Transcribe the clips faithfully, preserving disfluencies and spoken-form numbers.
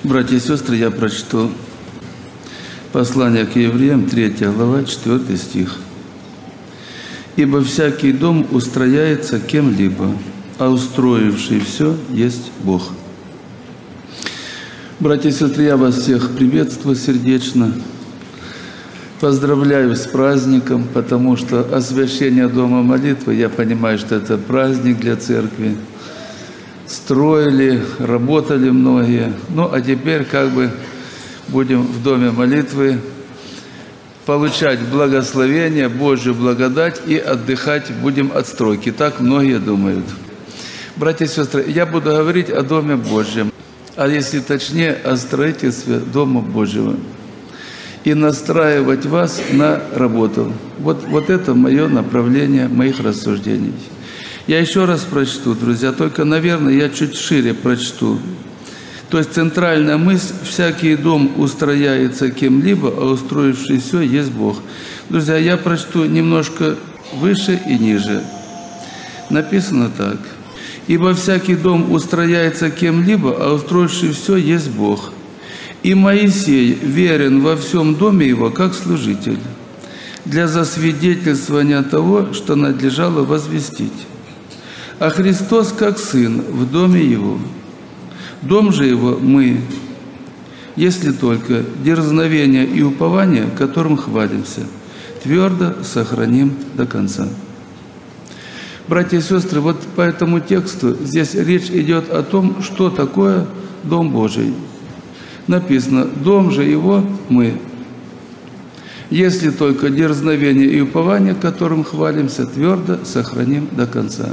Братья и сестры, я прочту послание к евреям, третья глава, четвёртый стих. «Ибо всякий дом устрояется кем-либо, а устроивший все есть Бог». Братья и сестры, я вас всех приветствую сердечно. Поздравляю с праздником, потому что освящение дома молитвы, я понимаю, что это праздник для церкви. Строили, работали многие. Ну, а теперь как бы будем в доме молитвы получать благословение, Божью благодать и отдыхать будем от стройки. Так многие думают. Братья и сестры, я буду говорить о Доме Божьем, а если точнее, о строительстве Дома Божьего. И настраивать вас на работу. Вот, вот это мое направление моих рассуждений. Я еще раз прочту, друзья, только, наверное, я чуть шире прочту. То есть центральная мысль: всякий дом устрояется кем-либо, а устроивший все есть Бог. Друзья, я прочту немножко выше и ниже. Написано так. «Ибо всякий дом устрояется кем-либо, а устроивший все есть Бог. И Моисей верен во всем доме его, как служитель, для засвидетельствования того, что надлежало возвестить. А Христос как Сын в доме Его. Дом же Его мы, если только дерзновение и упование, которым хвалимся, твердо сохраним до конца». Братья и сестры, вот по этому тексту здесь речь идет о том, что такое Дом Божий. Написано: «Дом же Его мы, если только дерзновение и упование, которым хвалимся, твердо сохраним до конца».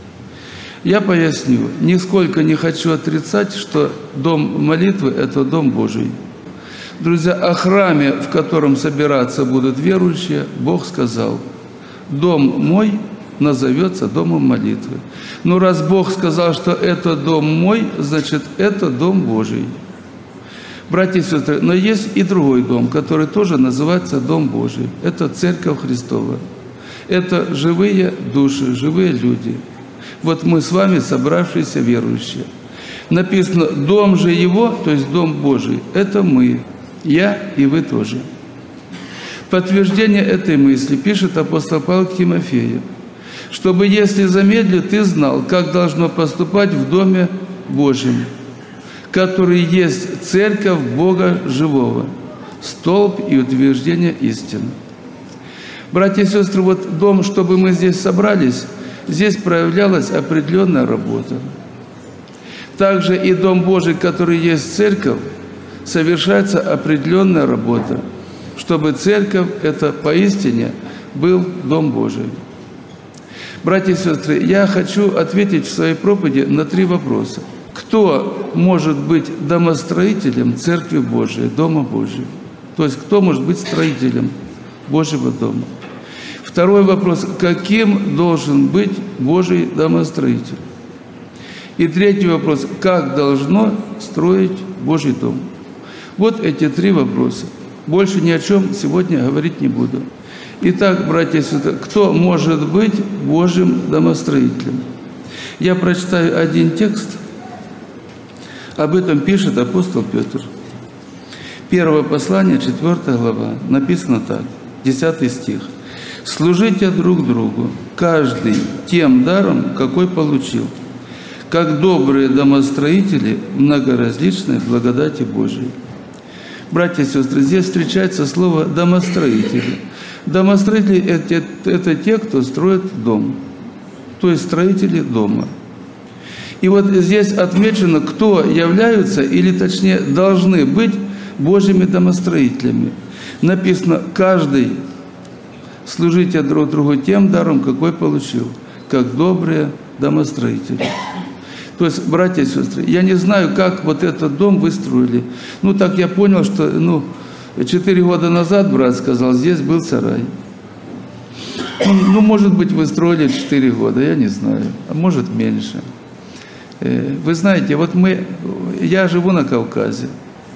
Я поясню, нисколько не хочу отрицать, что дом молитвы – это Дом Божий. Друзья, о храме, в котором собираться будут верующие, Бог сказал: «Дом мой назовется домом молитвы». Но раз Бог сказал, что это дом мой, значит, это Дом Божий. Братья и сестры, но есть и другой дом, который тоже называется Дом Божий. Это Церковь Христова. Это живые души, живые люди. Вот мы с вами собравшиеся верующие. Написано: «Дом же Его», то есть Дом Божий, это мы, я и вы тоже. Подтверждение этой мысли пишет апостол Павел к Тимофею: «Чтобы, если замедлю, ты знал, как должно поступать в Доме Божьем, который есть Церковь Бога Живого, столб и утверждение истины». Братья и сестры, вот дом, чтобы мы здесь собрались, здесь проявлялась определенная работа. Также и Дом Божий, который есть Церковь, совершается определенная работа, чтобы Церковь – это поистине был Дом Божий. Братья и сестры, я хочу ответить в своей проповеди на три вопроса. Кто может быть домостроителем Церкви Божией, Дома Божьего? То есть кто может быть строителем Божьего дома? Второй вопрос: каким должен быть Божий домостроитель? И третий вопрос: как должно строить Божий дом? Вот эти три вопроса. Больше ни о чем сегодня говорить не буду. Итак, братья и сестры, кто может быть Божьим домостроителем? Я прочитаю один текст. Об этом пишет апостол Петр. Первое послание, четвёртая глава. Написано так, десятый стих. «Служите друг другу, каждый тем даром, какой получил, как добрые домостроители многоразличной благодати Божией». Братья и сестры, здесь встречается слово «домостроители». Домостроители – это, это те, кто строит дом, то есть строители дома. И вот здесь отмечено, кто являются, или точнее должны быть Божьими домостроителями. Написано: «Каждый служите друг другу тем даром, какой получил, как добрые домостроители». То есть, братья и сестры, я не знаю, как вот этот дом вы строили. Ну, так я понял, что ну, четыре года назад брат сказал, здесь был сарай. Ну, ну, может быть, вы строили четыре года, я не знаю, а может меньше. Вы знаете, вот мы, я живу на Кавказе,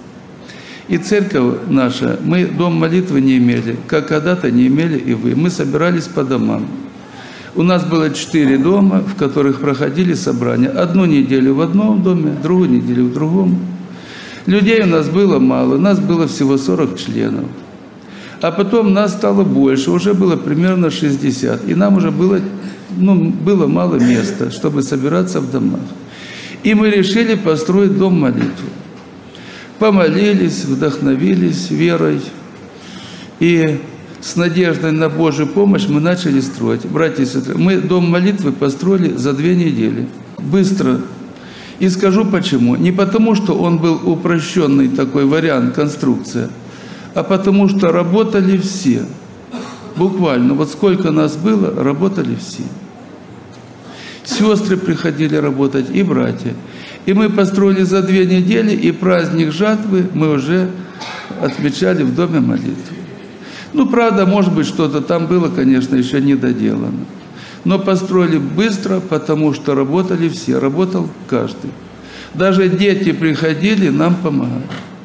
и церковь наша, мы дом молитвы не имели, как когда-то не имели и вы. Мы собирались по домам. У нас было четыре дома, в которых проходили собрания. Одну неделю в одном доме, другую неделю в другом. Людей у нас было мало, у нас было всего сорок членов. А потом нас стало больше, уже было примерно шестьдесят. И нам уже было, ну, было мало места, чтобы собираться в домах. И мы решили построить дом молитвы. Помолились, вдохновились верой. И с надеждой на Божью помощь мы начали строить. Братья и сестры, мы дом молитвы построили за две недели. Быстро. И скажу почему. Не потому, что он был упрощенный такой вариант, конструкция, а потому что работали все. Буквально. Вот сколько нас было, работали все. Сестры приходили работать и братья. И мы построили за две недели, и праздник жатвы мы уже отмечали в доме молитвы. Ну, правда, может быть, что-то там было, конечно, еще не доделано. Но построили быстро, потому что работали все, работал каждый. Даже дети приходили, нам помогали.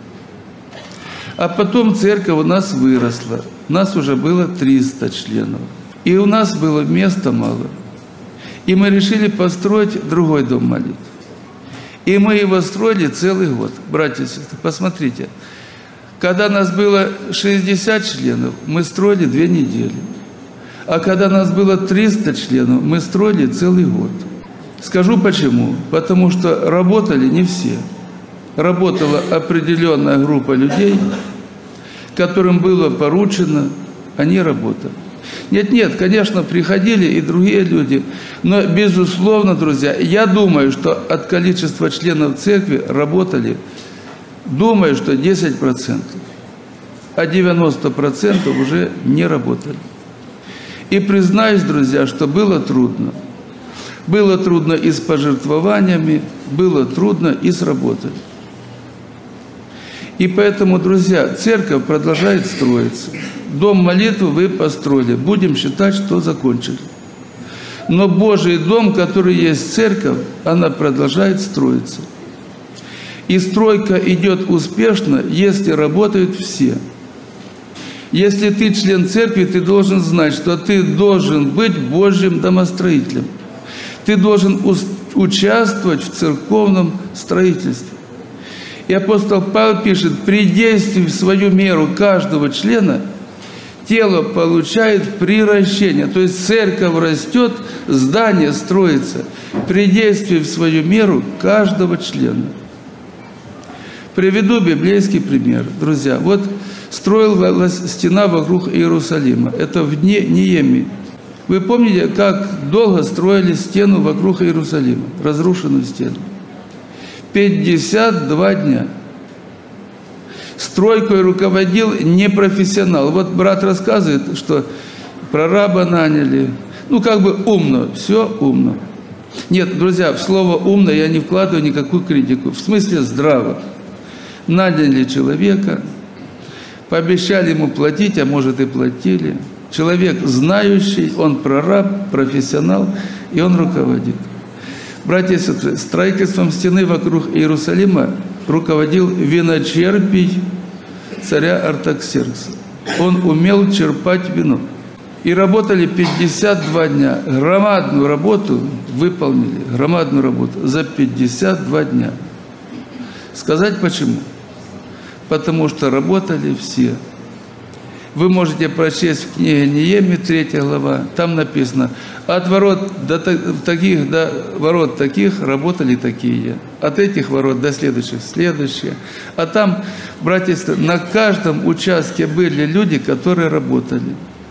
А потом церковь у нас выросла. У нас уже было триста членов. И у нас было места мало. И мы решили построить другой дом молитвы. И мы его строили целый год. Братья и сестры, посмотрите. Когда нас было шестьдесят членов, мы строили две недели. А когда нас было триста членов, мы строили целый год. Скажу почему. Потому что работали не все. Работала определенная группа людей, которым было поручено, они работали. Нет-нет, конечно, приходили и другие люди, но, безусловно, друзья, я думаю, что от количества членов церкви работали, думаю, что десять процентов, а девяносто процентов уже не работали. И признаюсь, друзья, что было трудно. Было трудно и с пожертвованиями, было трудно и с работой. И поэтому, друзья, церковь продолжает строиться. Дом молитвы вы построили. Будем считать, что закончили. Но Божий дом, который есть церковь, она продолжает строиться. И стройка идет успешно, если работают все. Если ты член церкви, ты должен знать, что ты должен быть Божьим домостроителем. Ты должен участвовать в церковном строительстве. И апостол Павел пишет: при действии в свою меру каждого члена тело получает приращение. То есть церковь растет, здание строится при действии в свою меру каждого члена. Приведу библейский пример, друзья. Вот строилась стена вокруг Иерусалима. Это в дни Неемии. Вы помните, как долго строили стену вокруг Иерусалима, разрушенную стену? пятьдесят два дня. Стройкой руководил непрофессионал. Вот брат рассказывает, что прораба наняли. Ну, как бы умно, все умно. Нет, друзья, в слово «умно» я не вкладываю никакую критику. В смысле здраво. Наняли человека, пообещали ему платить, а может и платили. Человек знающий, он прораб, профессионал, и он руководит. Братья и сестры, строительством стены вокруг Иерусалима руководил виночерпий царя Артаксеркса. Он умел черпать вино. И работали пятьдесят два дня. Громадную работу выполнили, громадную работу за пятьдесят два дня. Сказать почему? Потому что работали все. Вы можете прочесть в книге Неемии, третья глава, там написано: от ворот до таких, до ворот таких работали такие, от этих ворот до следующих следующие. А там, братья и сестры, на каждом участке были люди, которые работали.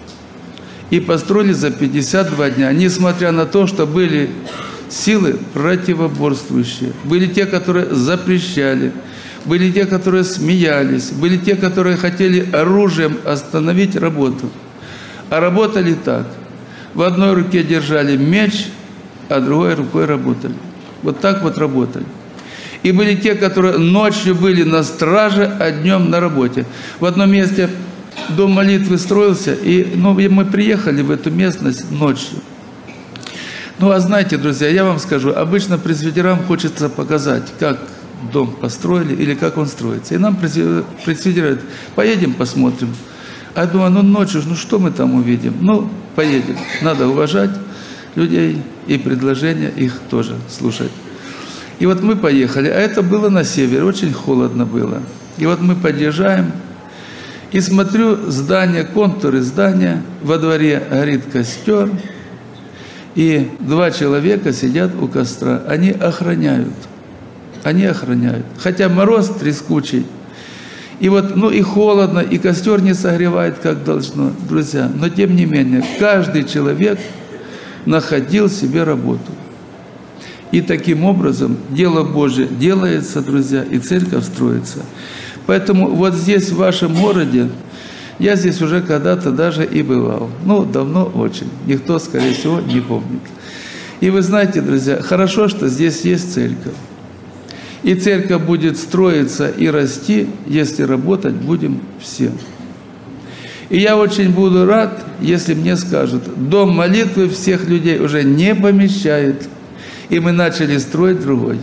И построили за пятьдесят два дня, несмотря на то, что были силы противоборствующие. Были те, которые запрещали. Были те, которые смеялись, были те, которые хотели оружием остановить работу. А работали так. В одной руке держали меч, а другой рукой работали. Вот так вот работали. И были те, которые ночью были на страже, а днем на работе. В одном месте дом молитвы строился, и ну, мы приехали в эту местность ночью. Ну, а знаете, друзья, я вам скажу, обычно пресвитерам хочется показать, как дом построили или как он строится. И нам пресвитер говорит: поедем посмотрим. А я думаю, ну ночью, ну что мы там увидим? Ну, поедем. Надо уважать людей и предложения их тоже слушать. И вот мы поехали, а это было на севере, очень холодно было. И вот мы подъезжаем, и смотрю, здание, контуры здания, во дворе горит костер, и два человека сидят у костра, они охраняют, они охраняют. Хотя мороз трескучий, и вот, ну и холодно, и костер не согревает, как должно, друзья. Но тем не менее, каждый человек находил себе работу. И таким образом дело Божие делается, друзья, и церковь строится. Поэтому вот здесь, в вашем городе, я здесь уже когда-то даже и бывал. Ну, давно очень. Никто, скорее всего, не помнит. И вы знаете, друзья, хорошо, что здесь есть церковь. И церковь будет строиться и расти, если работать будем все. И я очень буду рад, если мне скажут, дом молитвы всех людей уже не помещает, и мы начали строить другой.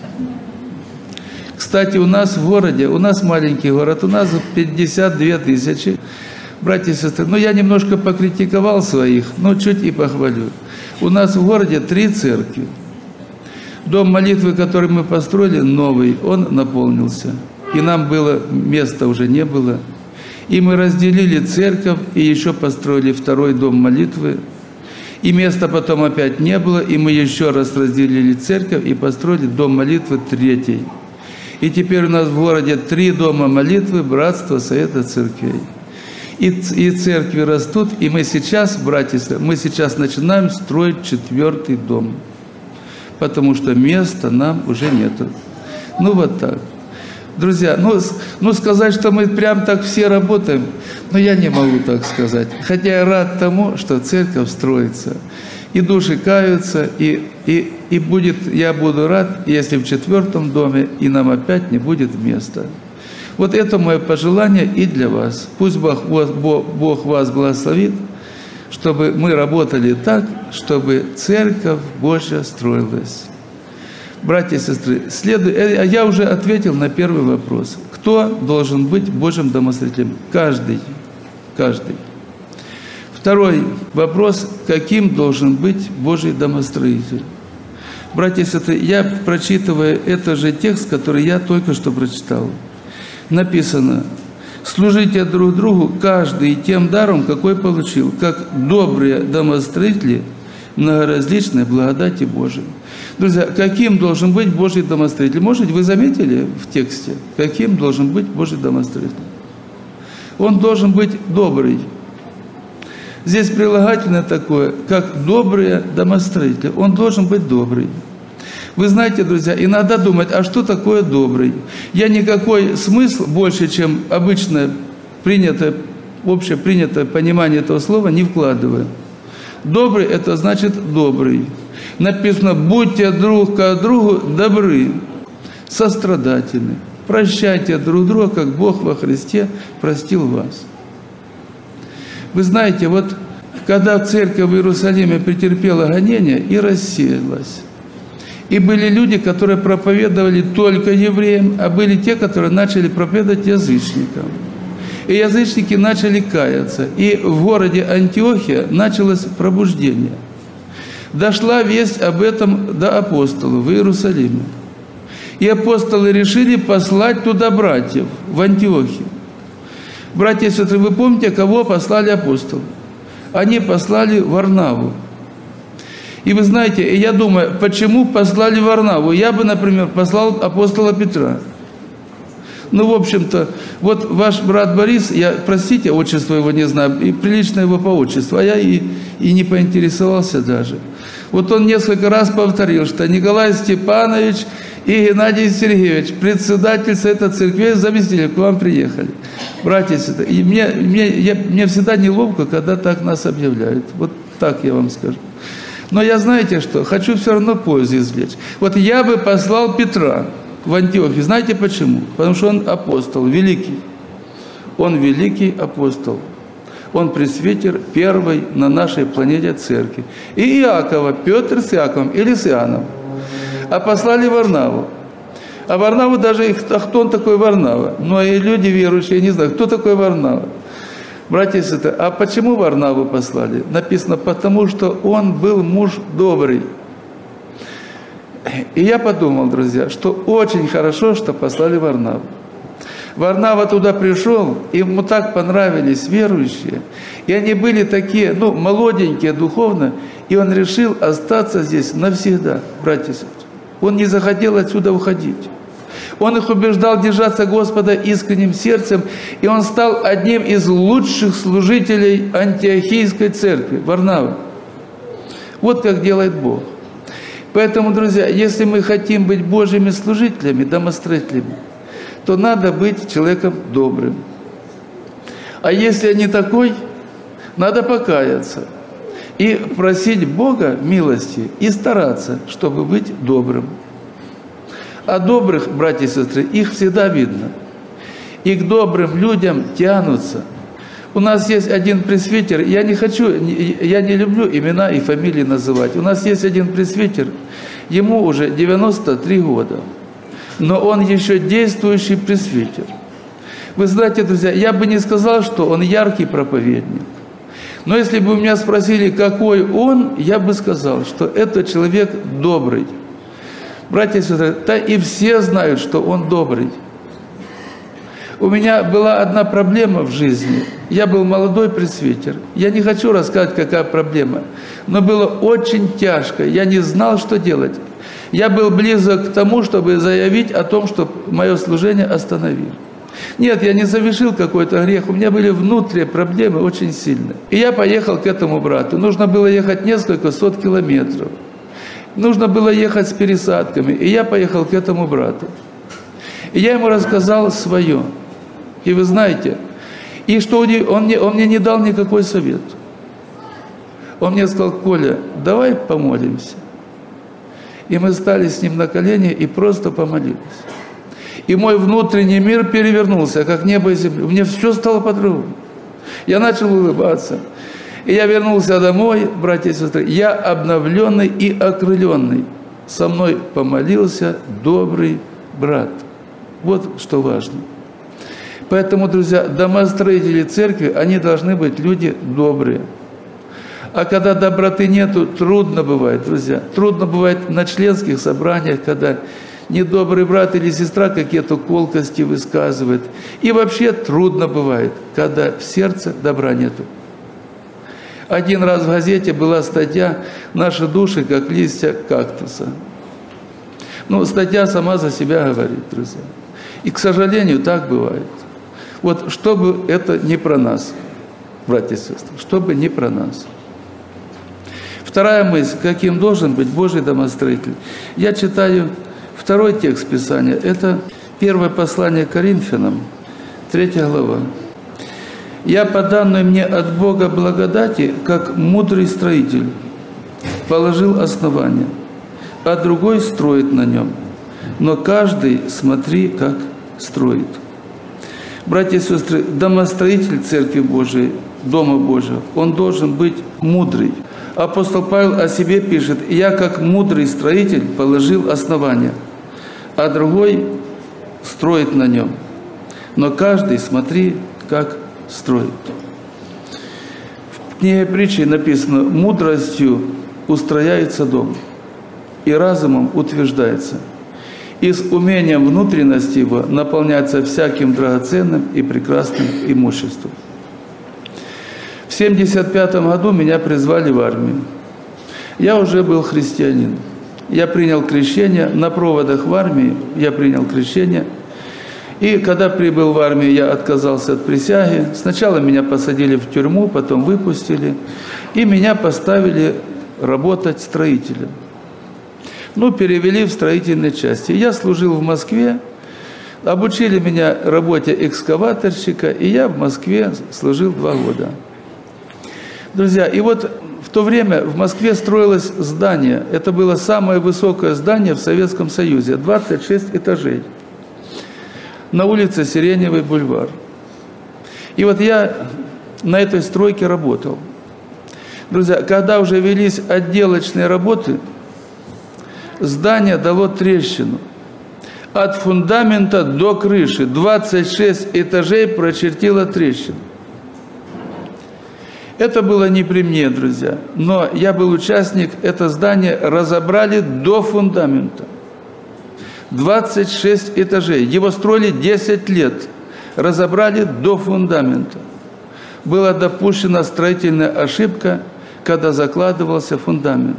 Кстати, у нас в городе, у нас маленький город, у нас пятьдесят две тысячи, братья и сестры. Ну, я немножко покритиковал своих, но чуть и похвалю. У нас в городе три церкви. Дом молитвы, который мы построили, новый, он наполнился. И нам было, места уже не было. И мы разделили церковь, и еще построили второй дом молитвы. И места потом опять не было, и мы еще раз разделили церковь и построили дом молитвы третий. И теперь у нас в городе три дома молитвы, братства, совета церквей. И, и церкви растут, и мы сейчас, братья, мы сейчас начинаем строить четвертый дом. Потому что места нам уже нету. Ну вот так. Друзья, ну, ну сказать, что мы прям так все работаем, но я не могу так сказать. Хотя я рад тому, что церковь строится. И души каются, и, и, и будет, я буду рад, если в четвертом доме и нам опять не будет места. Вот это мое пожелание и для вас. Пусть Бог, Бог, Бог вас благословит, чтобы мы работали так, чтобы Церковь Божья строилась. Братья и сестры, следует, я уже ответил на первый вопрос. Кто должен быть Божьим домостроителем? Каждый. Каждый. Второй вопрос. Каким должен быть Божий домостроитель? Братья и сестры, я, прочитывая этот же текст, который я только что прочитал, написано: «Служите друг другу, каждый тем даром, какой получил, как добрые домостроители многоразличной благодати Божией». Друзья, каким должен быть Божий домостроитель? Может, вы заметили в тексте, каким должен быть Божий домостроитель? Он должен быть добрый. Здесь прилагательное такое, как добрые домостроители. Он должен быть добрый. Вы знаете, друзья, иногда думать, а что такое добрый? Я никакой смысл больше, чем обычное принятое, общепринятое понимание этого слова не вкладываю. Добрый – это значит добрый. Написано: будьте друг к другу добры, сострадательны, прощайте друг друга, как Бог во Христе простил вас. Вы знаете, вот когда церковь в Иерусалиме претерпела гонение и рассеялась, и были люди, которые проповедовали только евреям, а были те, которые начали проповедовать язычникам. И язычники начали каяться. И в городе Антиохия началось пробуждение. Дошла весть об этом до апостолов в Иерусалиме. И апостолы решили послать туда братьев, в Антиохию. Братья и сестры, вы помните, кого послали апостолы? Они послали Варнаву. И вы знаете, я думаю, почему послали Варнаву? Я бы, например, послал апостола Петра. Ну, в общем-то, вот ваш брат Борис, я, простите, отчество его не знаю, и прилично его по отчеству, а я и, и не поинтересовался даже. Вот он несколько раз повторил, что Николай Степанович и Геннадий Сергеевич, председатель Совета Церквей, заместитель, к вам приехали. Братья и сестры, и мне, мне, я, мне всегда неловко, когда так нас объявляют. Вот так я вам скажу. Но я, знаете что, хочу все равно пользу извлечь. Вот я бы послал Петра в Антиохию. Знаете почему? Потому что он апостол, великий. Он великий апостол. Он пресвитер первой на нашей планете церкви. И Иакова, Петр с Иаковом или с Иоанном. А послали Варнаву. А Варнаву даже, а кто он такой Варнава? Ну, и люди верующие не знают, кто такой Варнава. Братья и сестры, а почему Варнаву послали? Написано, потому что он был муж добрый. И я подумал, друзья, что очень хорошо, что послали Варнаву. Варнава туда пришел, ему так понравились верующие, и они были такие, ну, молоденькие духовно, и он решил остаться здесь навсегда, братья и сестры. Он не захотел отсюда уходить. Он их убеждал держаться Господа искренним сердцем, и он стал одним из лучших служителей антиохийской церкви, Варнавы. Вот как делает Бог. Поэтому, друзья, если мы хотим быть Божьими служителями, домостроителями, то надо быть человеком добрым. А если не такой, надо покаяться и просить Бога милости и стараться, чтобы быть добрым. А добрых, братья и сестры, их всегда видно. И к добрым людям тянутся. У нас есть один пресвитер, я не хочу, я не люблю имена и фамилии называть. У нас есть один пресвитер, ему уже девяносто три года. Но он еще действующий пресвитер. Вы знаете, друзья, я бы не сказал, что он яркий проповедник. Но если бы меня спросили, какой он, я бы сказал, что это человек добрый. Братья и сестры, да и все знают, что он добрый. У меня была одна проблема в жизни. Я был молодой пресвитер. Я не хочу рассказать, какая проблема. Но было очень тяжко. Я не знал, что делать. Я был близок к тому, чтобы заявить о том, что мое служение остановили. Нет, я не совершил какой-то грех. У меня были внутренние проблемы очень сильные. И я поехал к этому брату. Нужно было ехать несколько сот километров. Нужно было ехать с пересадками. И я поехал к этому брату. И я ему рассказал свое. И вы знаете, и что он мне, он мне не дал никакой совет. Он мне сказал: Коля, давай помолимся. И мы стали с ним на колени и просто помолились. И мой внутренний мир перевернулся, как небо и земля. Мне все стало по-другому. Я начал улыбаться. И я вернулся домой, братья и сестры. Я обновленный и окрыленный. Со мной помолился добрый брат. Вот что важно. Поэтому, друзья, домостроители церкви, они должны быть люди добрые. А когда доброты нету, трудно бывает, друзья. Трудно бывает на членских собраниях, когда недобрый брат или сестра какие-то колкости высказывает. И вообще трудно бывает, когда в сердце добра нету. Один раз в газете была статья «Наши души, как листья кактуса». Ну, статья сама за себя говорит, друзья. И, к сожалению, так бывает. Вот, чтобы это не про нас, братья и сестры, чтобы не про нас. Вторая мысль, каким должен быть Божий домостроитель. Я читаю второй текст Писания. Это первое послание к Коринфянам, третья глава. «Я, по данной мне от Бога благодати, как мудрый строитель, положил основание, а другой строит на нем. Но каждый смотри, как строит». Братья и сестры, домостроитель Церкви Божией, Дома Божьего, он должен быть мудрый. Апостол Павел о себе пишет: «Я, как мудрый строитель, положил основание, а другой строит на нем. Но каждый смотри, как строит». В книге Притчи написано: «Мудростью устрояется дом, и разумом утверждается, и с умением внутренности его наполняется всяким драгоценным и прекрасным имуществом». В семьдесят пятом году меня призвали в армию. Я уже был христианин. Я принял крещение на проводах в армии. Я принял крещение. И когда прибыл в армию, я отказался от присяги. Сначала меня посадили в тюрьму, потом выпустили. И меня поставили работать строителем. Ну, перевели в строительной части. Я служил в Москве. Обучили меня работе экскаваторщика. И я в Москве служил два года. Друзья, и вот в то время в Москве строилось здание. Это было самое высокое здание в Советском Союзе, двадцать шесть этажей. На улице Сиреневый бульвар. И вот я на этой стройке работал. Друзья, когда уже велись отделочные работы, здание дало трещину. От фундамента до крыши двадцать шесть этажей прочертило трещину. Это было не при мне, друзья, но я был участник, это здание разобрали до фундамента. двадцать шесть этажей, его строили десять лет, разобрали до фундамента. Была допущена строительная ошибка, когда закладывался фундамент.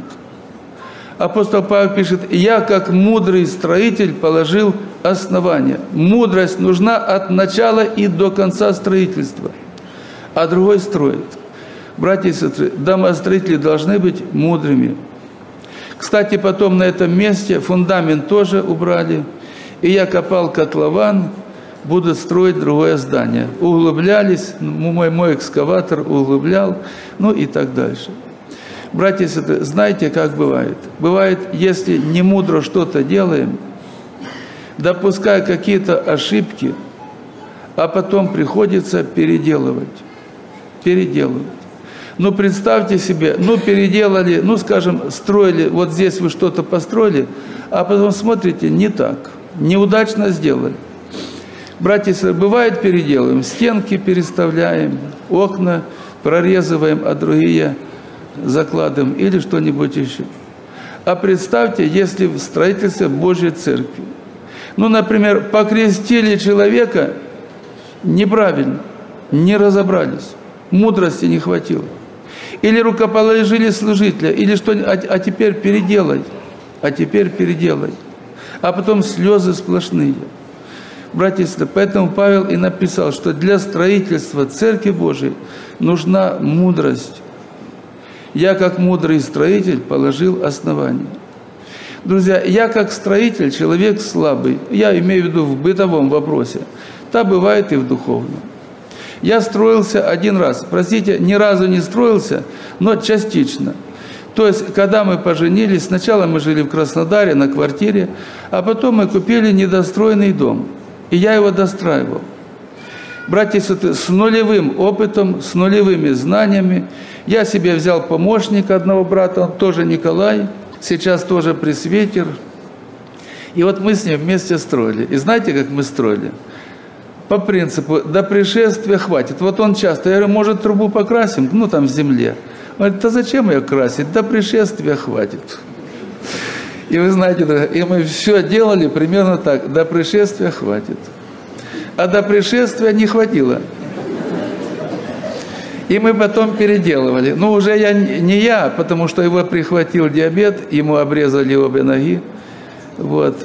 Апостол Павел пишет: «Я, как мудрый строитель, положил основание». Мудрость нужна от начала и до конца строительства, а другой строит. Братья и сестры, домостроители должны быть мудрыми. Кстати, потом на этом месте фундамент тоже убрали, и я копал котлован, будут строить другое здание. Углублялись, мой, мой экскаватор углублял, ну и так дальше. Братья и сестры, знаете, как бывает? Бывает, если не мудро что-то делаем, допуская какие-то ошибки, а потом приходится переделывать. Переделывать. Ну, представьте себе, ну, переделали, ну, скажем, строили, вот здесь вы что-то построили, а потом смотрите, не так, неудачно сделали. Братья и сестры, бывает, переделываем, стенки переставляем, окна прорезываем, а другие закладываем или что-нибудь еще. А представьте, если в строительстве Божьей Церкви, ну, например, покрестили человека неправильно, не разобрались, мудрости не хватило. Или рукоположили служителя, или что, а, а теперь переделай, а теперь переделай. А потом слезы сплошные. Братья и сестры, поэтому Павел и написал, что для строительства Церкви Божией нужна мудрость. Я, как мудрый строитель, положил основание. Друзья, я, как строитель, человек слабый. Я имею в виду в бытовом вопросе. Так бывает и в духовном. Я строился один раз. Простите, ни разу не строился, но частично. То есть, когда мы поженились, сначала мы жили в Краснодаре на квартире, а потом мы купили недостроенный дом. И я его достраивал. Братья и сестры, с нулевым опытом, с нулевыми знаниями. Я себе взял помощника одного брата, он тоже Николай, сейчас тоже пресвитер. И вот мы с ним вместе строили. И знаете, как мы строили? По принципу, до пришествия хватит. Вот он часто, я говорю, может, трубу покрасим, ну там в земле. Он говорит, да зачем ее красить, до пришествия хватит. И вы знаете, и мы все делали примерно так, до пришествия хватит. А до пришествия не хватило. И мы потом переделывали. Ну, уже я, не я, потому что его прихватил диабет, ему обрезали обе ноги. Вот.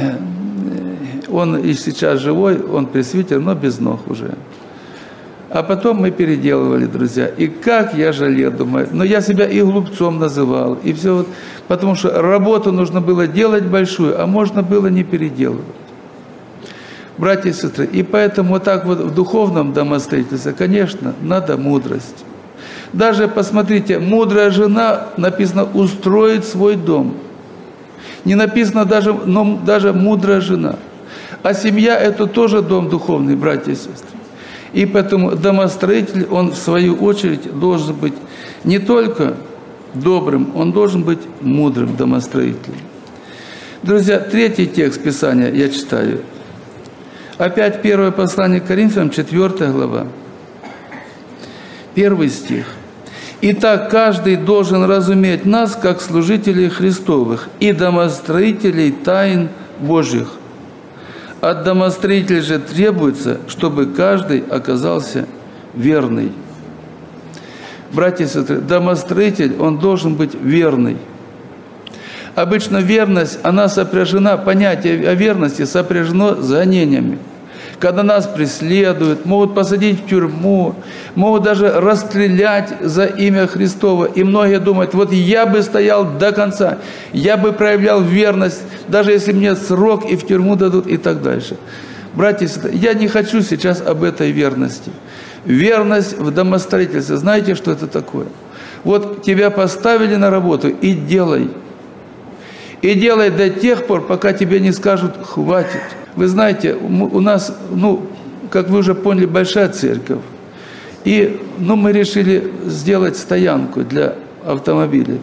Он и сейчас живой, он пресвитер, но без ног уже. А потом мы переделывали, друзья. И как я жалел, думаю. Но я себя и глупцом называл, и все вот. Потому что работу нужно было делать большую, а можно было не переделывать. Братья и сестры, и поэтому вот так вот в духовном домостроительстве, конечно, надо мудрость. Даже, посмотрите, мудрая жена, написано, устроит свой дом. Не написано даже, но даже мудрая жена. А семья – это тоже дом духовный, братья и сестры. И поэтому домостроитель, он в свою очередь должен быть не только добрым, он должен быть мудрым домостроителем. Друзья, третий текст Писания я читаю. Опять первое послание к Коринфянам, четвёртая глава. Первый стих. «Итак, каждый должен разуметь нас, как служителей Христовых и домостроителей тайн Божьих. От домостроителя же требуется, чтобы каждый оказался верный». Братья и сестры, домостроитель, он должен быть верный. Обычно верность, она сопряжена, понятие о верности сопряжено с гонениями. Когда нас преследуют, могут посадить в тюрьму, могут даже расстрелять за имя Христово. И многие думают, вот я бы стоял до конца, я бы проявлял верность, даже если мне срок и в тюрьму дадут и так дальше. Братья и сестры, я не хочу сейчас об этой верности. Верность в домостроительстве, знаете, что это такое? Вот тебя поставили на работу, и делай. И делай до тех пор, пока тебе не скажут «хватит». Вы знаете, у нас, ну, как вы уже поняли, большая церковь. И ну, мы решили сделать стоянку для автомобилей.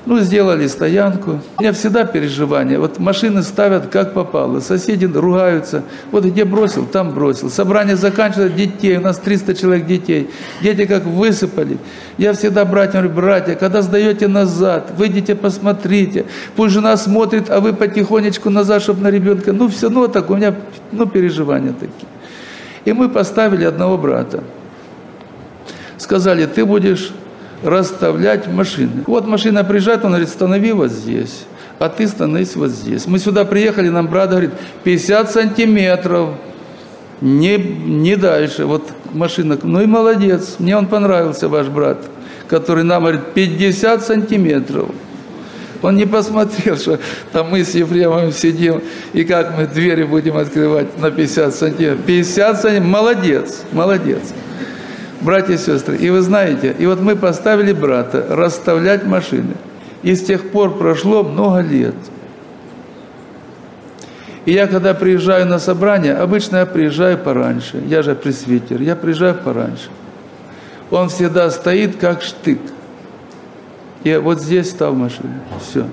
Ну, сделали стоянку. У меня всегда переживания. Вот машины ставят как попало. Соседи ругаются. Вот где бросил, там бросил. Собрание заканчивается, детей. У нас триста человек детей. Дети как высыпали. Я всегда братьям говорю: братья, когда сдаете назад, выйдите, посмотрите. Пусть жена смотрит, а вы потихонечку назад, чтобы на ребенка. Ну, все, ну, так у меня, ну, переживания такие. И мы поставили одного брата. Сказали: ты будешь расставлять машины. Вот машина приезжает, он говорит: станови вот здесь, а ты становись вот здесь. Мы сюда приехали, нам брат говорит: пятьдесят сантиметров, не, не дальше. Вот машина, ну и молодец, мне он понравился, ваш брат, который нам говорит: пятьдесят сантиметров. Он не посмотрел, что там мы с Ефремовым сидим, и как мы двери будем открывать на пятьдесят сантиметров. пятьдесят сантиметров, молодец, молодец. Братья и сестры, и вы знаете, и вот мы поставили брата расставлять машины. И с тех пор прошло много лет. И я, когда приезжаю на собрание, обычно я приезжаю пораньше. Я же пресвитер, я приезжаю пораньше. Он всегда стоит как штык. И вот здесь стал машина. Все.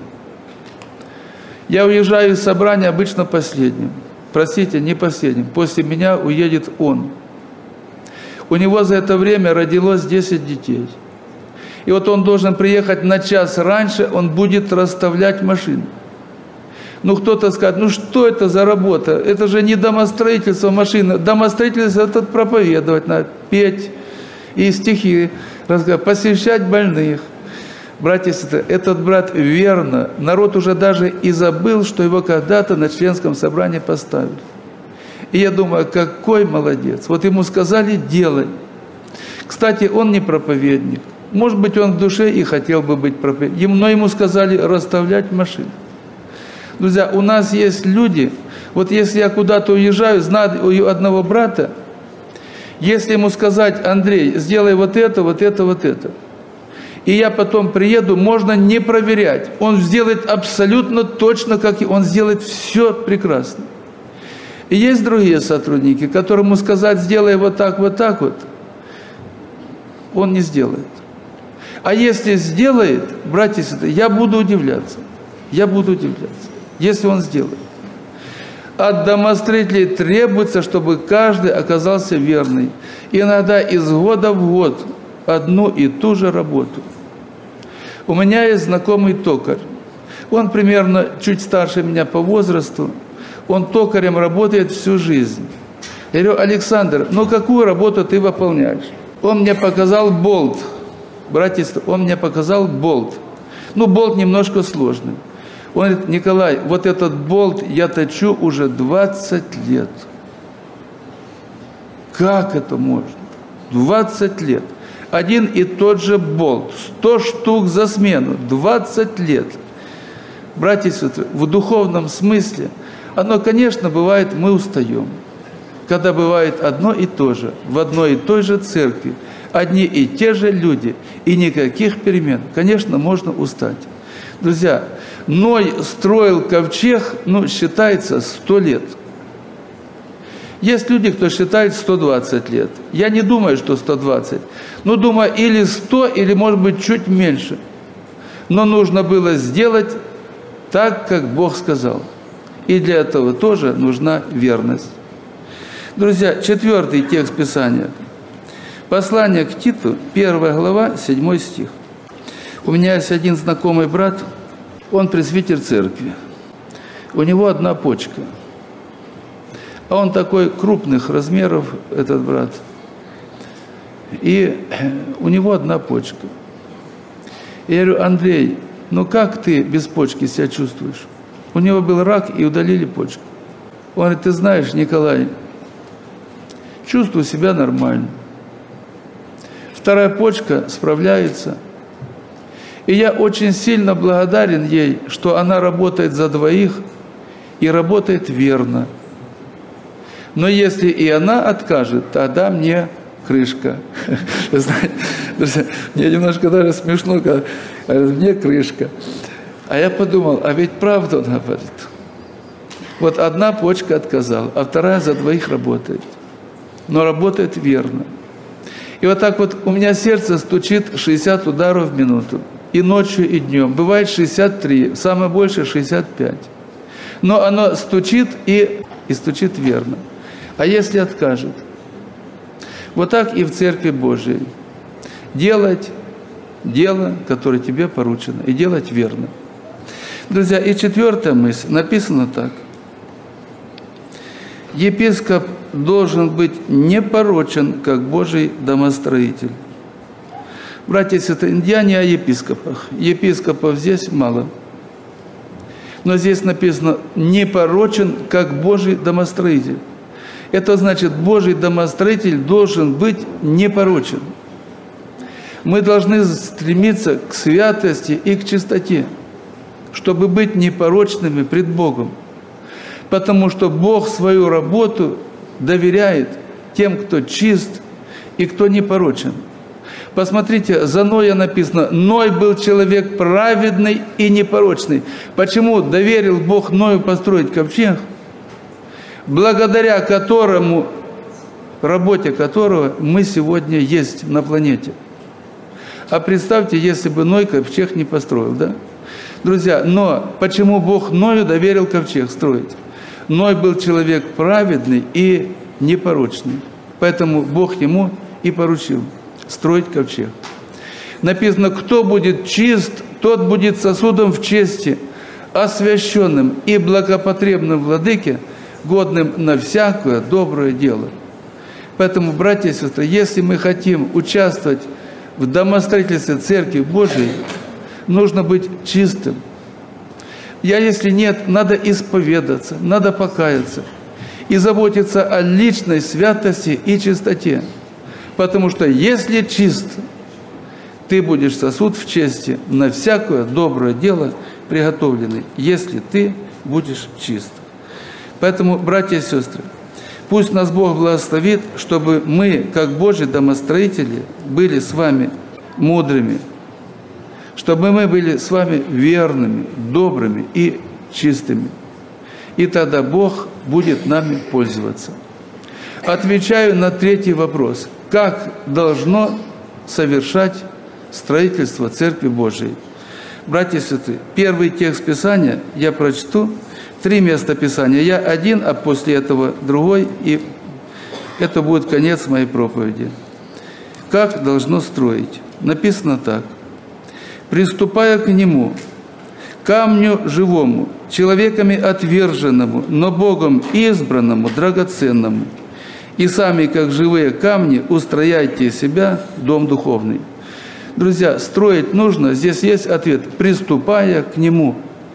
Я уезжаю из собрания обычно последним. Простите, не последним. После меня уедет он. У него за это время родилось десять детей. И вот он должен приехать на час раньше, он будет расставлять машины. Ну, кто-то скажет: ну, что это за работа? Это же не домостроительство машины. Домостроительство – это проповедовать надо, петь и стихи, посещать больных. Братья и сестры, этот брат верно, народ уже даже и забыл, что его когда-то на членском собрании поставили. И я думаю, какой молодец. Вот ему сказали: делай. Кстати, он не проповедник. Может быть, он в душе и хотел бы быть проповедником, но ему сказали расставлять машины. Друзья, у нас есть люди, вот если я куда-то уезжаю, знаю у одного брата, если ему сказать: Андрей, сделай вот это, вот это, вот это, и я потом приеду, можно не проверять. Он сделает абсолютно точно, как и он сделает все прекрасно. И есть другие сотрудники, которому сказать: сделай вот так, вот так вот, он не сделает. А если сделает, братья и сестры, я буду удивляться. Я буду удивляться, если он сделает. От домостроителей требуется, чтобы каждый оказался верный. Иногда из года в год одну и ту же работу. У меня есть знакомый токарь. Он примерно чуть старше меня по возрасту. Он токарем работает всю жизнь. Я говорю: Александр, ну какую работу ты выполняешь? Он мне показал болт. Братья, он мне показал болт. Ну, болт немножко сложный. Он говорит: Николай, вот этот болт я точу уже двадцать лет. Как это можно? двадцать лет. Один и тот же болт. сто штук за смену. двадцать лет. Братья и сестры, в духовном смысле, оно, конечно, бывает, мы устаем. Когда бывает одно и то же, в одной и той же церкви, одни и те же люди, и никаких перемен, конечно, можно устать. Друзья, Ной строил ковчег, ну, считается сто лет. Есть люди, кто считает сто двадцать лет. Я не думаю, что сто двадцать. Ну, думаю, или сто, или, может быть, чуть меньше. Но нужно было сделать так, как Бог сказал. И для этого тоже нужна верность. Друзья, четвертый текст Писания. Послание к Титу, первая глава, седьмой стих. У меня есть один знакомый брат, он пресвитер церкви. У него одна почка. А он такой крупных размеров, этот брат. И у него одна почка. И я говорю: Андрей, ну как ты без почки себя чувствуешь? У него был рак, и удалили почку. Он говорит: ты знаешь, Николай, чувствую себя нормально. Вторая почка справляется. И я очень сильно благодарен ей, что она работает за двоих и работает верно. Но если и она откажет, тогда мне крышка. Знаете, мне немножко даже смешно, когда говорят: мне крышка. А я подумал, а ведь правда он говорит. Вот одна почка отказала, а вторая за двоих работает. Но работает верно. И вот так вот у меня сердце стучит шестьдесят ударов в минуту. и ночью, и днем. Бывает шестьдесят три, самое большее шестьдесят пять. Но оно стучит и, и стучит верно. А если откажет? Вот так и в Церкви Божией. Делать дело, которое тебе поручено, и делать верно. Друзья, и четвертая мысль, написано так. Епископ должен быть непорочен, как Божий домостроитель. Братья и сестры, я не о епископах. Епископов здесь мало. Но здесь написано «непорочен, как Божий домостроитель». Это значит, Божий домостроитель должен быть непорочен. Мы должны стремиться к святости и к чистоте, чтобы быть непорочными пред Богом. Потому что Бог свою работу доверяет тем, кто чист и кто непорочен. Посмотрите, за Ноя написано, Ной был человек праведный и непорочный. Почему доверил Бог Ною построить ковчег, благодаря которому, работе которого мы сегодня есть на планете? А представьте, если бы Ной ковчег не построил, да? Друзья, но почему Бог Ною доверил ковчег строить? Ной был человек праведный и непорочный. Поэтому Бог ему и поручил строить ковчег. Написано, кто будет чист, тот будет сосудом в чести, освященным и благопотребным владыке, годным на всякое доброе дело. Поэтому, братья и сестры, если мы хотим участвовать в домостроительстве Церкви Божией, нужно быть чистым. Я, если нет, надо исповедаться, надо покаяться и заботиться о личной святости и чистоте. Потому что если чист, ты будешь сосуд в чести, на всякое доброе дело приготовленный, если ты будешь чист. Поэтому, братья и сестры, пусть нас Бог благословит, чтобы мы, как Божьи домостроители, были с вами мудрыми, чтобы мы были с вами верными, добрыми и чистыми. И тогда Бог будет нами пользоваться. Отвечаю на третий вопрос. Как должно совершать строительство Церкви Божией? Братья и сестры, первый текст Писания я прочту. Три места Писания. Я один, а после этого другой. И это будет конец моей проповеди. Как должно строить? Написано так. «Приступая к Нему, камню живому, человеками отверженному, но Богом избранному, драгоценному, и сами, как живые камни, устрояйте из себя дом духовный». Друзья, строить нужно, здесь есть ответ, приступая к Нему.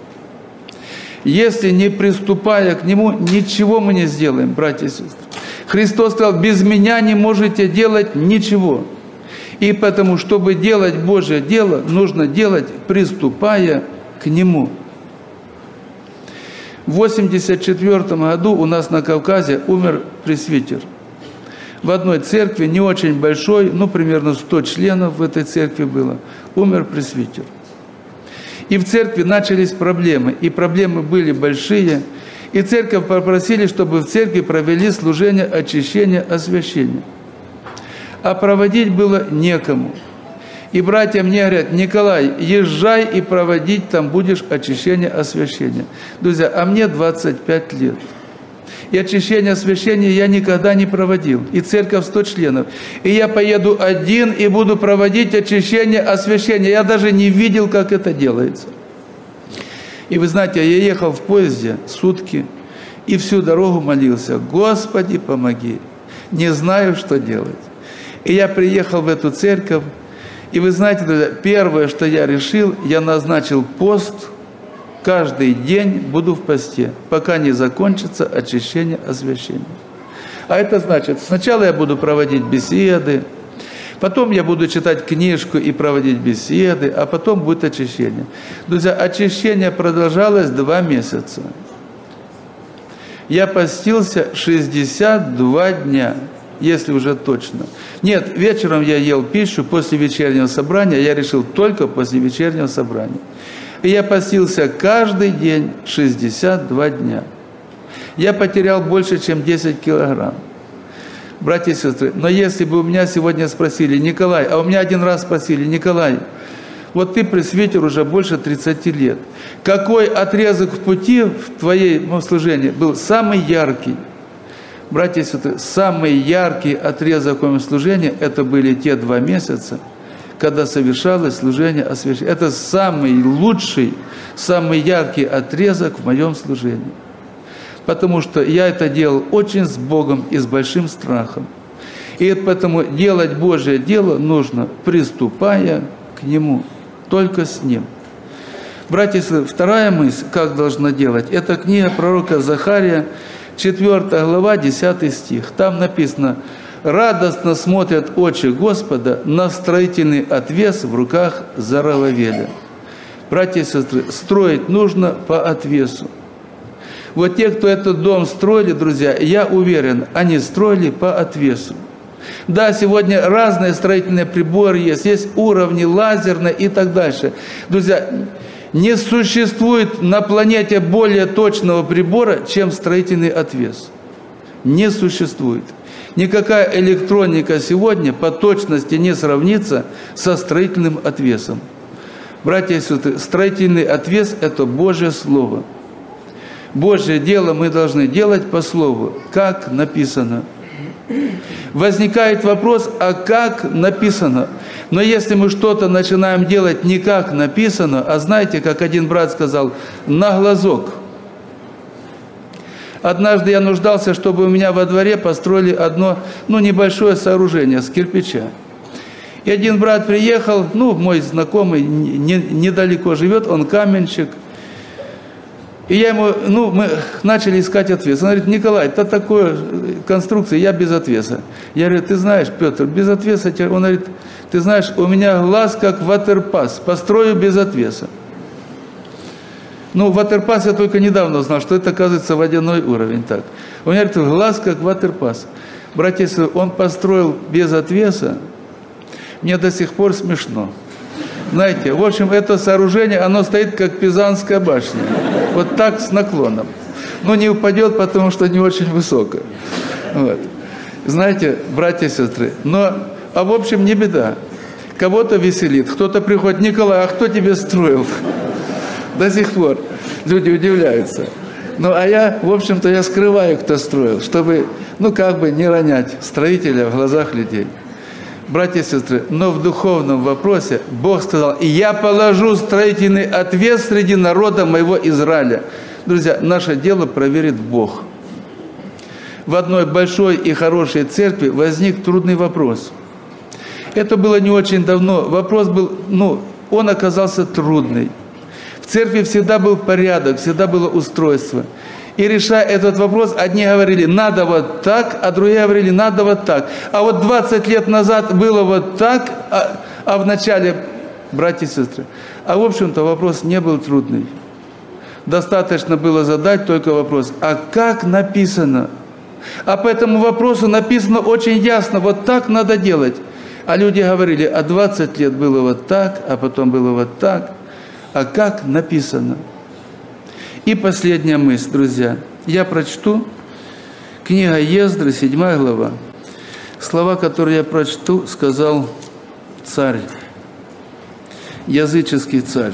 Если не приступая к Нему, ничего мы не сделаем, братья и сестры. Христос сказал, без Меня не можете делать ничего. И потому, чтобы делать Божье дело, нужно делать, приступая к Нему. В восемьдесят четвёртом году у нас на Кавказе умер пресвитер. В одной церкви, не очень большой, ну, примерно сто членов в этой церкви было, умер пресвитер. И в церкви начались проблемы, и проблемы были большие. И церковь попросили, чтобы в церкви провели служение очищения, освящения. А проводить было некому. И братья мне говорят, Николай, езжай и проводить там будешь очищение, освящение. Друзья, а мне двадцать пять лет. И очищение, освящение я никогда не проводил. И церковь сто членов. И я поеду один и буду проводить очищение, освящение. Я даже не видел, как это делается. И вы знаете, я ехал в поезде сутки и всю дорогу молился. Господи, помоги. Не знаю, что делать. И я приехал в эту церковь. И вы знаете, друзья, первое, что я решил, я назначил пост. Каждый день буду в посте, пока не закончится очищение, освящение. А это значит, сначала я буду проводить беседы, потом я буду читать книжку и проводить беседы, а потом будет очищение. Друзья, очищение продолжалось два месяца. Я постился шестьдесят два дня, если уже точно. Нет, вечером я ел пищу после вечернего собрания, я решил только после вечернего собрания. И я постился каждый день шестьдесят два дня. Я потерял больше, чем десять килограмм. Братья и сестры, но если бы у меня сегодня спросили, Николай, а у меня один раз спросили, Николай, Вот ты пресвитер уже больше тридцати лет. Какой отрезок в пути в твоем служении был самый яркий? Братья и сестры, самый яркий отрезок в моем служении – это были те два месяца, когда совершалось служение освящения. Это самый лучший, самый яркий отрезок в моем служении. Потому что я это делал очень с Богом и с большим страхом. И поэтому делать Божье дело нужно, приступая к Нему, только с Ним. Братья и сестры, вторая мысль, как должна делать, это книга пророка Захария, четвёртая глава, десятый стих. Там написано: «Радостно смотрят очи Господа на строительный отвес в руках Зоровавеля». Братья и сестры, строить нужно по отвесу. Вот те, кто этот дом строили, друзья, я уверен, они строили по отвесу. Да, сегодня разные строительные приборы есть, есть уровни лазерные и так дальше. Друзья, не существует на планете более точного прибора, чем строительный отвес. Не существует. Никакая электроника сегодня по точности не сравнится со строительным отвесом. Братья и сестры, строительный отвес – это Божье Слово. Божье дело мы должны делать по Слову, как написано. Возникает вопрос, а как написано? Но если мы что-то начинаем делать не как написано, а знаете, как один брат сказал, на глазок. Однажды я нуждался, чтобы у меня во дворе построили одно, ну, небольшое сооружение с кирпича. И один брат приехал, ну, мой знакомый, не, недалеко живет, он каменщик. И я ему, ну, мы начали искать отвес. Он говорит: Николай, это такое конструкция, я без отвеса. Я говорю: ты знаешь, Петр, без отвеса. Он говорит: ты знаешь, у меня глаз как ватерпас, построю без отвеса. Ну, ватерпас я только недавно узнал, что это, оказывается, водяной уровень. Так. Он говорит: глаз как ватерпас. Братья, он построил без отвеса, мне до сих пор смешно. Знаете, в общем, это сооружение, оно стоит как Пизанская башня. Вот так, с наклоном. Но не упадет, потому что не очень высоко. Вот. Знаете, братья и сестры, но, а в общем, не беда. Кого-то веселит, кто-то приходит: Николай, а кто тебе строил? До сих пор люди удивляются. Ну, а я, в общем-то, я скрываю, кто строил, чтобы, ну, как бы не ронять строителя в глазах людей. Братья и сестры, но в духовном вопросе Бог сказал: и я положу строительный отвес среди народа моего Израиля. Друзья, наше дело проверит Бог. В одной большой и хорошей церкви возник трудный вопрос. Это было не очень давно. Вопрос был, ну, он оказался трудный. В церкви всегда был порядок, всегда было устройство. И решая этот вопрос, одни говорили: надо вот так, а другие говорили: надо вот так. А вот двадцать лет назад было вот так, а, а в начале, братья и сестры, а в общем-то вопрос не был трудный. Достаточно было задать только вопрос: а как написано? А по этому вопросу написано очень ясно: вот так надо делать. А люди говорили: а двадцать лет было вот так, а потом было вот так. А как написано? И последняя мысль, друзья. Я прочту. Книга Ездры, седьмая глава. Слова, которые я прочту, сказал царь, языческий царь.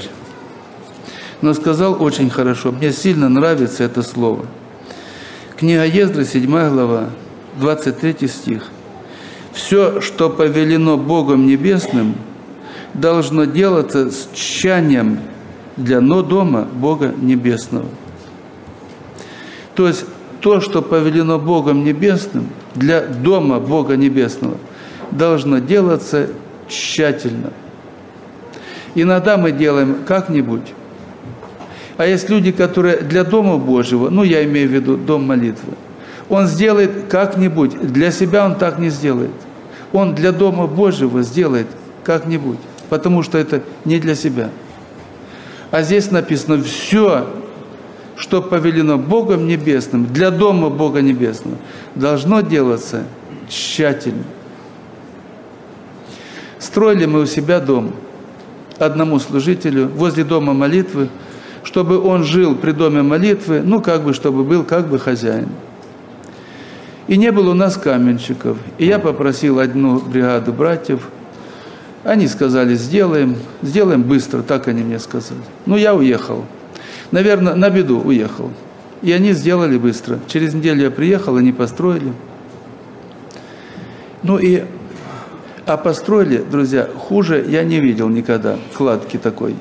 Но сказал очень хорошо. Мне сильно нравится это слово. Книга Ездры, седьмая глава, двадцать третий стих. «Все, что повелено Богом Небесным, должно делаться с тщанием для но дома Бога Небесного». То есть, то, что повелено Богом Небесным, для дома Бога Небесного, должно делаться тщательно. Иногда мы делаем как-нибудь. А есть люди, которые для Дома Божьего, ну, я имею в виду дом молитвы, он сделает как-нибудь, для себя он так не сделает. Он для Дома Божьего сделает как-нибудь, потому что это не для себя. А здесь написано: все, что повелено Богом Небесным, для Дома Бога Небесного, должно делаться тщательно. Строили мы у себя дом одному служителю возле дома молитвы, чтобы он жил при доме молитвы, ну, как бы, чтобы был как бы хозяин. И не было у нас каменщиков. И я попросил одну бригаду братьев Они сказали, сделаем, сделаем быстро, так они мне сказали. Ну, я уехал. Наверное, на беду уехал. И они сделали быстро. Через неделю я приехал, они построили. Ну и, а построили, друзья, хуже я не видел никогда, кладки такой.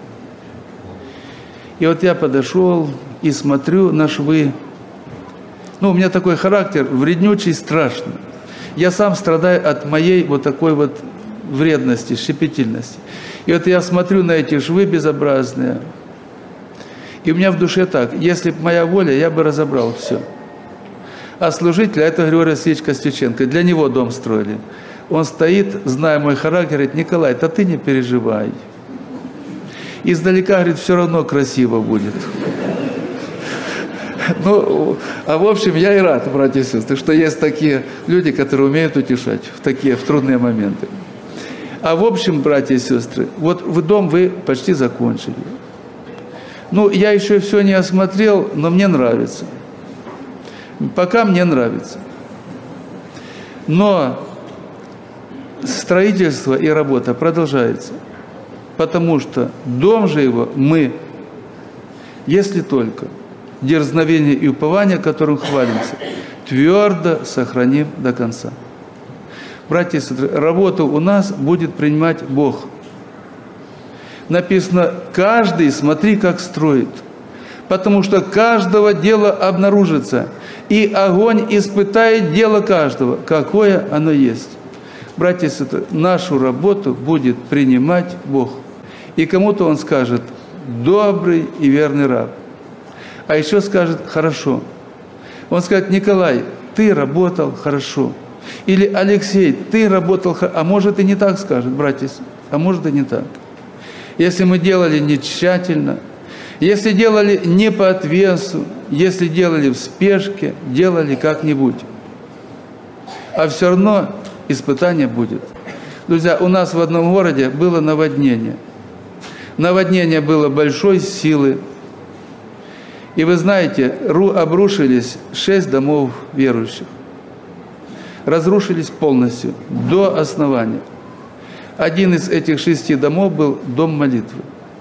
И вот я подошел и смотрю на швы. Ну, у меня такой характер вреднючий, страшный. Я сам страдаю от моей вот такой вот вредности, щепетильности. И вот я смотрю на эти швы безобразные. И у меня в душе так, если бы моя воля, я бы разобрал все. А служитель, это Григорий Васильевич Костюченко, для него дом строили. Он стоит, зная мой характер, говорит, Николай, да ты не переживай. Издалека, говорит, все равно красиво будет. Ну, а в общем, я и рад, братья и сестры, что есть такие люди, которые умеют утешать в такие, в трудные моменты. А в общем, братья и сестры, вот в дом вы почти закончили. Ну, я еще все не осмотрел, но мне нравится. Пока мне нравится. Но строительство и работа продолжается. Потому что дом же его мы, если только дерзновение и упование, которым хвалимся, твердо сохраним до конца. Братья и сестры, работу у нас будет принимать Бог. Написано, каждый смотри, как строит, потому что каждого дело обнаружится, и огонь испытает дело каждого, какое оно есть. Братья и сестры, нашу работу будет принимать Бог. И кому-то Он скажет, добрый и верный раб. А еще скажет, хорошо. Он скажет, Николай, ты работал хорошо. Или Алексей, ты работал хорошо. А может и не так скажет, братья, а может и не так. Если мы делали не тщательно, если делали не по отвесу, если делали в спешке, делали как-нибудь. А все равно испытание будет. Друзья, у нас в одном городе было наводнение. Наводнение было большой силы. И вы знаете, обрушились шесть домов верующих. Разрушились полностью, до основания. Один из этих шести домов был дом молитвы.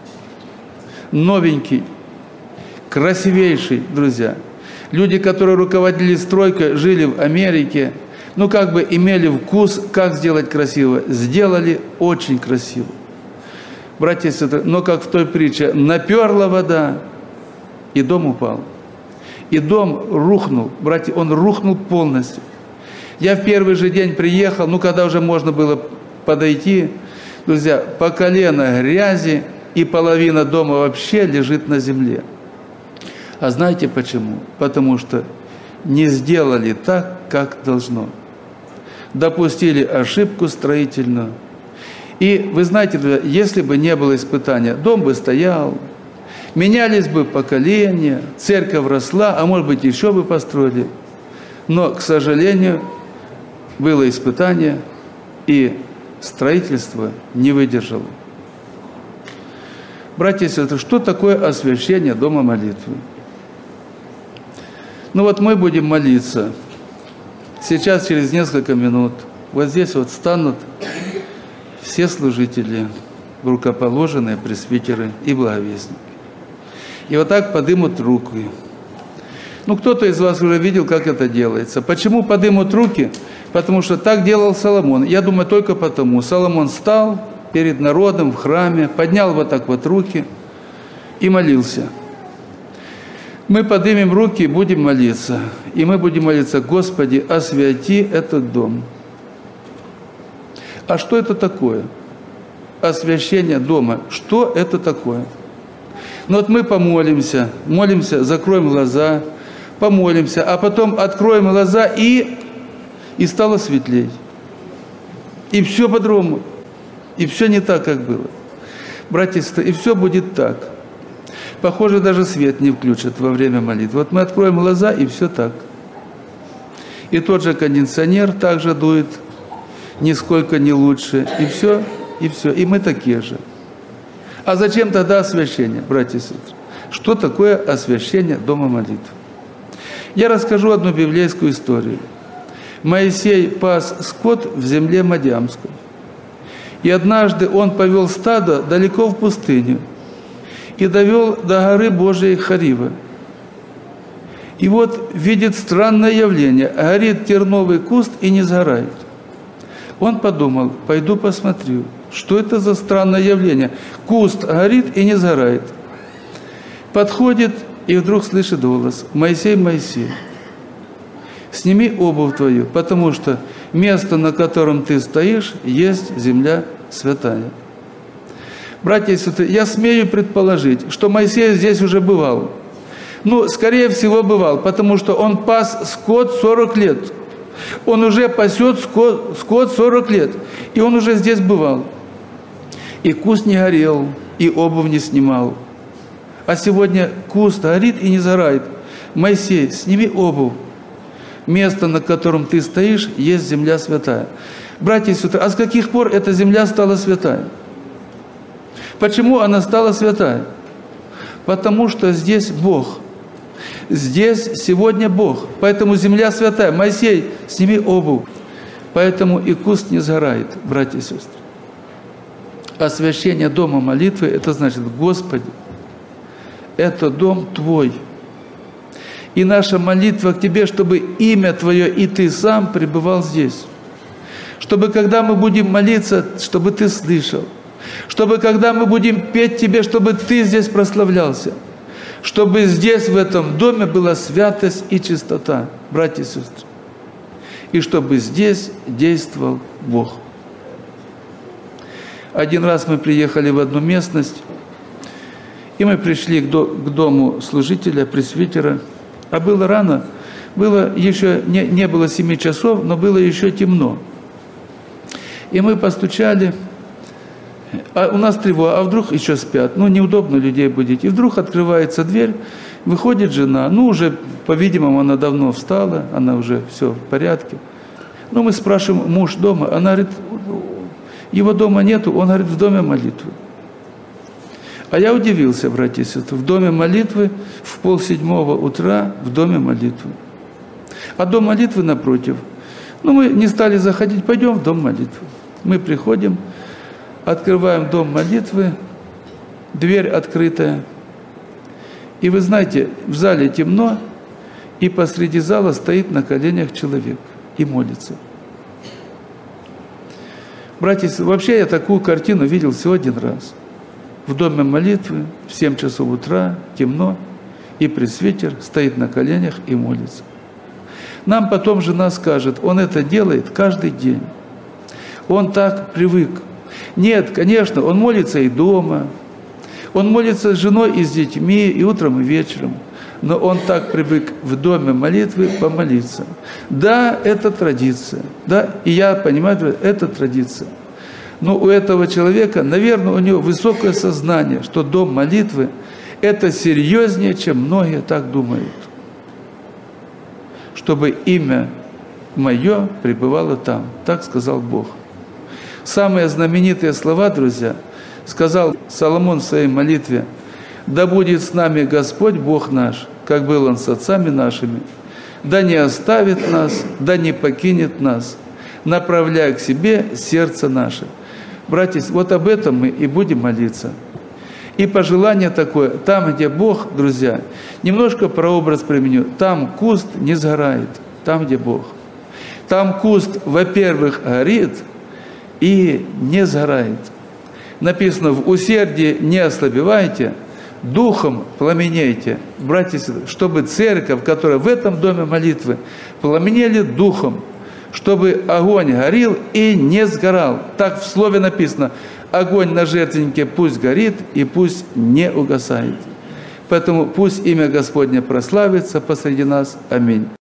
Новенький, красивейший, друзья. Люди, которые руководили стройкой, жили в Америке, ну как бы имели вкус, как сделать красиво. Сделали очень красиво. Братья и сестры, но как в той притче, наперла вода, и дом упал. И дом рухнул, братья, он рухнул полностью. Я в первый же день приехал, ну когда уже можно было подойти, друзья, по колено грязи, и половина дома вообще лежит на земле. А знаете почему? Потому что не сделали так, как должно. Допустили ошибку строительную. И вы знаете, друзья, если бы не было испытания, дом бы стоял, менялись бы поколения, церковь росла, а может быть еще бы построили. Но, к сожалению, было испытание, и строительство не выдержало. Братья и сестры, что такое освящение дома молитвы? Ну вот мы будем молиться. Сейчас, через несколько минут, вот здесь вот станут все служители, рукоположенные пресвитеры и благовестники. И вот так подымут руки. Ну, кто-то из вас уже видел, как это делается. Почему подымут руки? Потому что так делал Соломон. Я думаю, только потому. Соломон встал перед народом в храме, поднял вот так вот руки и молился. Мы поднимем руки и будем молиться. И мы будем молиться, Господи, освяти этот дом. А что это такое? Освящение дома. Что это такое? Ну вот мы помолимся, молимся, закроем глаза, помолимся, а потом откроем глаза и, и стало светлей. И все по-другому. И все не так, как было. Братья и сестры, и все будет так. Похоже, даже свет не включат во время молитвы. Вот мы откроем глаза, и все так. И тот же кондиционер также дует, нисколько не лучше. И все, и все. И мы такие же. А зачем тогда освящение, братья и сестры? Что такое освящение дома молитвы? Я расскажу одну библейскую историю. Моисей пас скот в земле Мадиамской. И однажды он повел стадо далеко в пустыню и довел до горы Божией Хорива. И вот видит странное явление. Горит терновый куст и не сгорает. Он подумал, пойду посмотрю, что это за странное явление. Куст горит и не сгорает. Подходит и вдруг слышит голос: «Моисей, Моисей, сними обувь твою, потому что место, на котором ты стоишь, есть земля святая». Братья и сестры, я смею предположить, что Моисей здесь уже бывал. Ну, скорее всего, бывал, потому что он пас скот сорок лет. Он уже пасет скот, скот сорок лет, и он уже здесь бывал. И куст не горел, и обувь не снимал. А сегодня куст горит и не сгорает. Моисей, сними обувь. Место, на котором ты стоишь, есть земля святая. Братья и сестры, а с каких пор эта земля стала святая? Почему она стала святая? Потому что здесь Бог. Здесь сегодня Бог. Поэтому земля святая. Моисей, сними обувь. Поэтому и куст не сгорает, братья и сестры. Освящение дома молитвы, это значит: Господи, это дом Твой. И наша молитва к Тебе, чтобы имя Твое и Ты сам пребывал здесь. Чтобы, когда мы будем молиться, чтобы Ты слышал. Чтобы, когда мы будем петь Тебе, чтобы Ты здесь прославлялся. Чтобы здесь, в этом доме, была святость и чистота, братья и сестры. И чтобы здесь действовал Бог. Один раз мы приехали в одну местность, и мы пришли к дому служителя, пресвитера. А было рано, было еще, не, не было семи часов, но было еще темно. И мы постучали, а у нас тревога, а вдруг еще спят, ну неудобно людей будить. И вдруг открывается дверь, выходит жена, ну уже, по-видимому, она давно встала, она уже все в порядке. Ну мы спрашиваем, муж дома, она говорит, его дома нету, он говорит, в доме молитвы. А я удивился, братья и сестры, в доме молитвы в полседьмого утра, в доме молитвы. А дом молитвы напротив. Ну, мы не стали заходить, пойдем в дом молитвы. Мы приходим, открываем дом молитвы, дверь открытая. И вы знаете, в зале темно, и посреди зала стоит на коленях человек и молится. Братья и сестры, вообще я такую картину видел всего один раз. В доме молитвы в семь часов утра, темно, и пресвитер стоит на коленях и молится. Нам потом жена скажет, он это делает каждый день. Он так привык. Нет, конечно, он молится и дома, он молится с женой и с детьми, и утром, и вечером. Но он так привык в доме молитвы помолиться. Да, это традиция. Да, и я понимаю, это традиция. Но у этого человека, наверное, у него высокое сознание, что дом молитвы – это серьезнее, чем многие так думают. Чтобы имя мое пребывало там. Так сказал Бог. Самые знаменитые слова, друзья, сказал Соломон в своей молитве: «Да будет с нами Господь Бог наш, как был Он с отцами нашими, да не оставит нас, да не покинет нас, направляя к себе сердце наше». Братья, вот об этом мы и будем молиться. И пожелание такое, там, где Бог, друзья, немножко прообраз применю, там куст не сгорает, там, где Бог. Там куст, во-первых, горит и не сгорает. Написано, в усердии не ослабевайте, духом пламенейте. Братья, чтобы церковь, которая в этом доме молитвы, пламенели духом, чтобы огонь горел и не сгорал. Так в слове написано, огонь на жертвеннике пусть горит и пусть не угасает. Поэтому пусть имя Господне прославится посреди нас. Аминь.